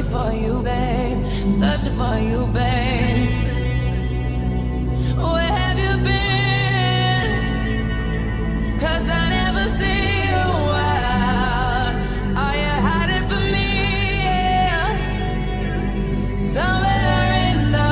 for you, babe. Searching for you, babe. Where have you been? 'Cause I never see you out. Are you hiding from me? Yeah. Somewhere in the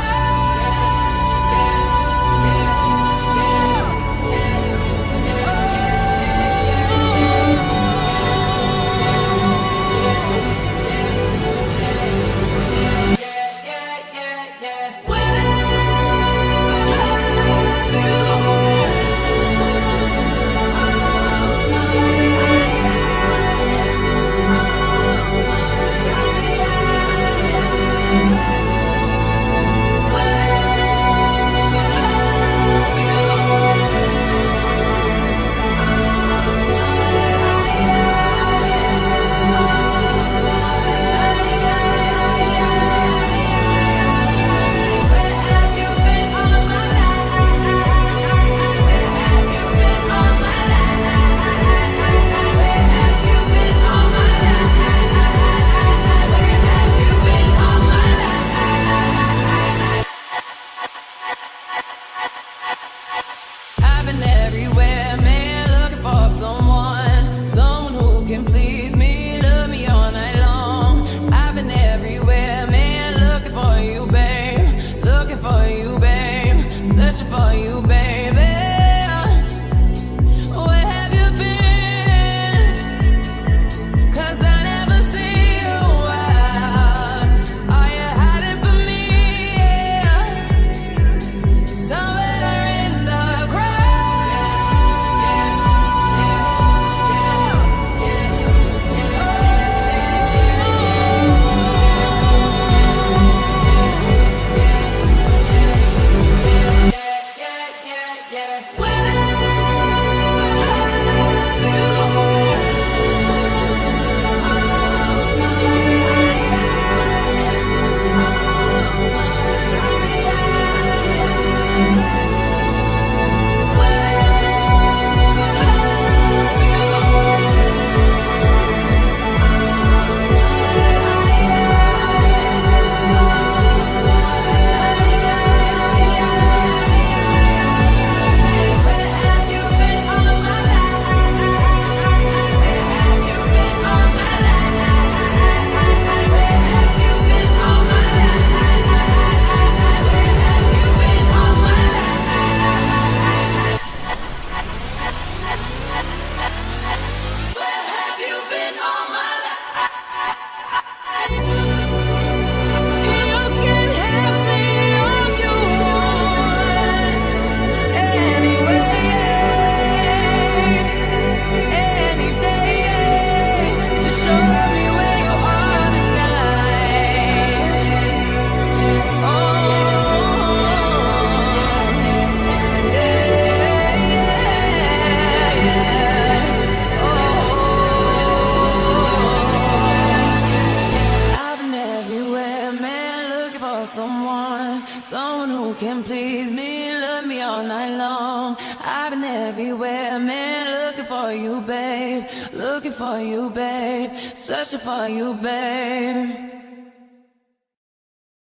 someone who can please me, love me all night long. I've been everywhere, man, looking for you, babe. Looking for you, babe. Searching for you, babe.